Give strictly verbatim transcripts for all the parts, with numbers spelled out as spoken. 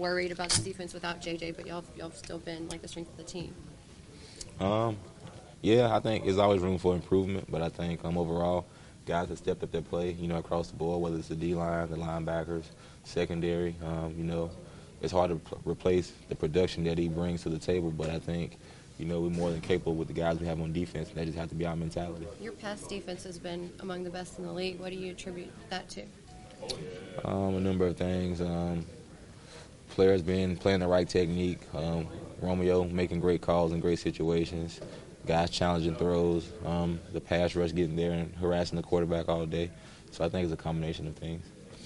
worried about the defense without J J, but y'all y'all still been like the strength of the team. Um, yeah, I think there's always room for improvement, but I think um, overall, guys have stepped up their play, you know, across the board, whether it's the D-line, the linebackers, secondary. Um, you know, it's hard to p- replace the production that he brings to the table, but I think, you know, we're more than capable with the guys we have on defense. That just has to be our mentality. Your pass defense has been among the best in the league. What do you attribute that to? Um, a number of things. Um, players been playing the right technique. Um, Romeo making great calls in great situations. Guys challenging throws. Um, the pass rush getting there and harassing the quarterback all day. So I think it's a combination of things.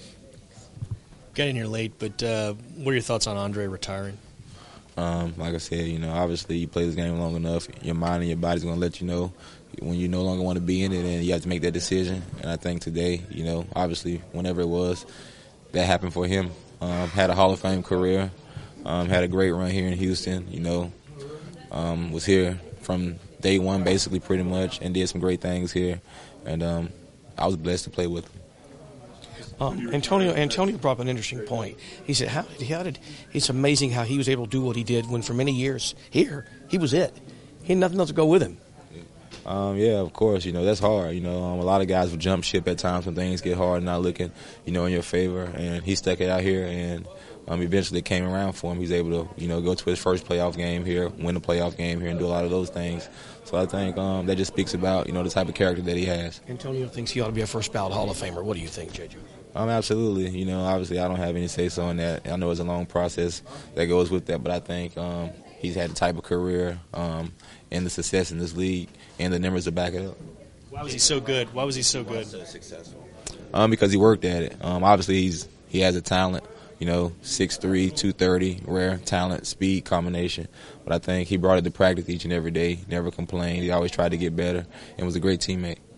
Got in here late, but uh, what are your thoughts on Andre retiring? Um, like I said, you know, obviously you play this game long enough, your mind and your body's going to let you know when you no longer want to be in it, and you have to make that decision. And I think today, you know, obviously whenever it was, that happened for him. Um, had a Hall of Fame career, um, had a great run here in Houston, you know, um, was here from day one basically pretty much and did some great things here. And um, I was blessed to play with him. Um, Antonio Antonio brought up an interesting point. He said, "How did, how did it's amazing how he was able to do what he did when for many years here he was it. He had nothing else to go with him." Um, yeah, of course. You know that's hard. You know, um, a lot of guys will jump ship at times when things get hard, and not looking, you know, in your favor. And he stuck it out here, and um, eventually it came around for him. He's able to, you know, go to his first playoff game here, win a playoff game here, and do a lot of those things. So I think um, that just speaks about, you know, the type of character that he has. Antonio thinks he ought to be a first ballot Hall of Famer. What do you think, J J? Um, absolutely. You know, obviously I don't have any say-so in that. I know it's a long process that goes with that, but I think um, he's had the type of career um, and the success in this league, and the numbers to back it up. Why was he so good? Why was he so good? So successful. Um, because he worked at it. Um, obviously he's he has a talent. You know, six three, two thirty, rare talent, speed combination. But I think he brought it to practice each and every day. Never complained. He always tried to get better, and was a great teammate.